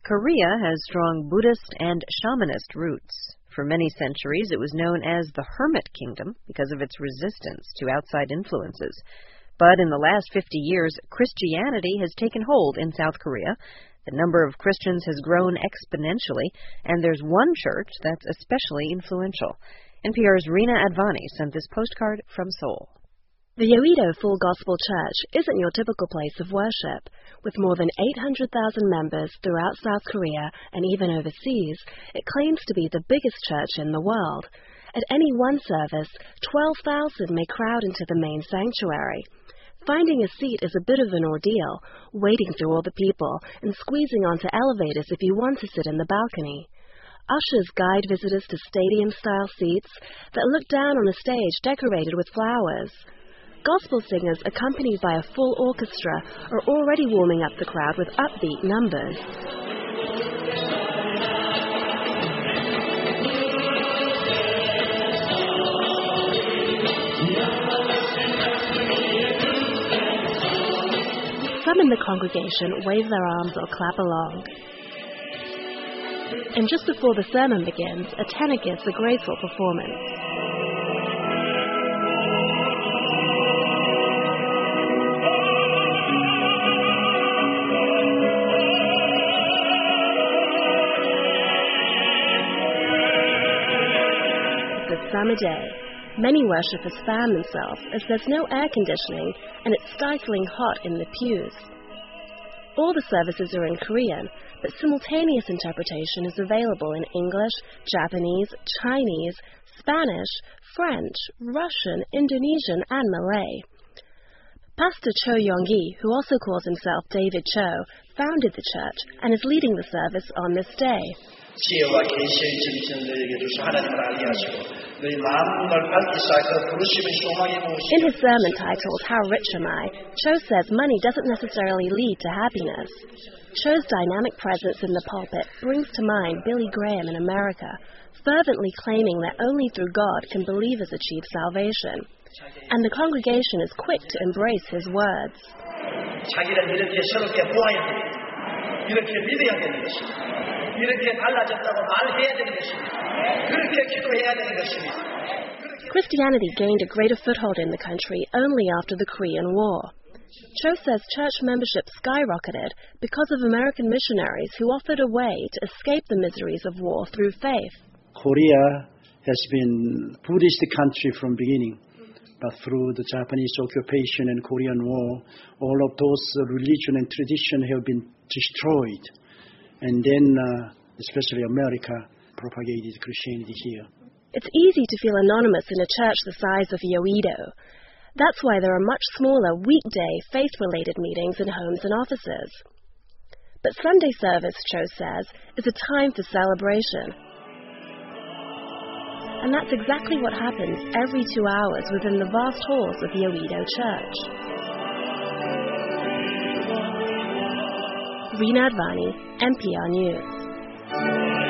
Korea has strong Buddhist and shamanist roots. For many centuries, it was known as the Hermit Kingdom because of its resistance to outside influences. But in the last 50 years, Christianity has taken hold in South Korea. The number of Christians has grown exponentially, and there's one church that's especially influential. NPR's Rina Advani sent this postcard from Seoul. The Yoido Full Gospel Church isn't your typical place of worship. With more than 800,000 members throughout South Korea and even overseas, it claims to be the biggest church in the world. At any one service, 12,000 may crowd into the main sanctuary. Finding a seat is a bit of an ordeal, wading through all the people and squeezing onto elevators if you want to sit in the balcony. Ushers guide visitors to stadium-style seats that look down on a stage decorated with flowers. Gospel singers, accompanied by a full orchestra, are already warming up the crowd with upbeat numbers. Some in the congregation wave their arms or clap along. And just before the sermon begins, a tenor gives a graceful performance. Summer day. Many worshippers fan themselves as there's no air conditioning and it's stifling hot in the pews. All the services are in Korean, but simultaneous interpretation is available in English, Japanese, Chinese, Spanish, French, Russian, Indonesian, and Malay. Pastor Cho Yong-gi, who also calls himself David Cho, founded the church and is leading the service on this day. 지혜와 계시의 진리를 주셔 하나님을 알게 하시고 너희 마음을 밝기 시작하여 부르심의 소망이 무엇이냐. In his sermon titled How Rich Am I, Cho says money doesn't necessarily lead to happiness. Cho's dynamic presence in the pulpit brings to mind Billy Graham in America, fervently claiming that only through God can believers achieve salvation. And the congregation is quick to embrace his words. 자기를 이렇게 새롭게 보아야 됩니다. 이렇게 믿어야 되는 것입니다. Christianity gained a greater foothold in the country only after the Korean War. Cho says church membership skyrocketed because of American missionaries who offered a way to escape the miseries of war through faith. Korea has been a Buddhist country from beginning, but through the Japanese occupation and Korean War, all of those religion and tradition have been destroyed. And then, especially America, propagated Christianity here. It's easy to feel anonymous in a church the size of Yoido. That's why there are much smaller weekday faith-related meetings in homes and offices. But Sunday service, Cho says, is a time for celebration. And that's exactly what happens every 2 hours within the vast halls of Yoido Church. Rina Advani, NPR News.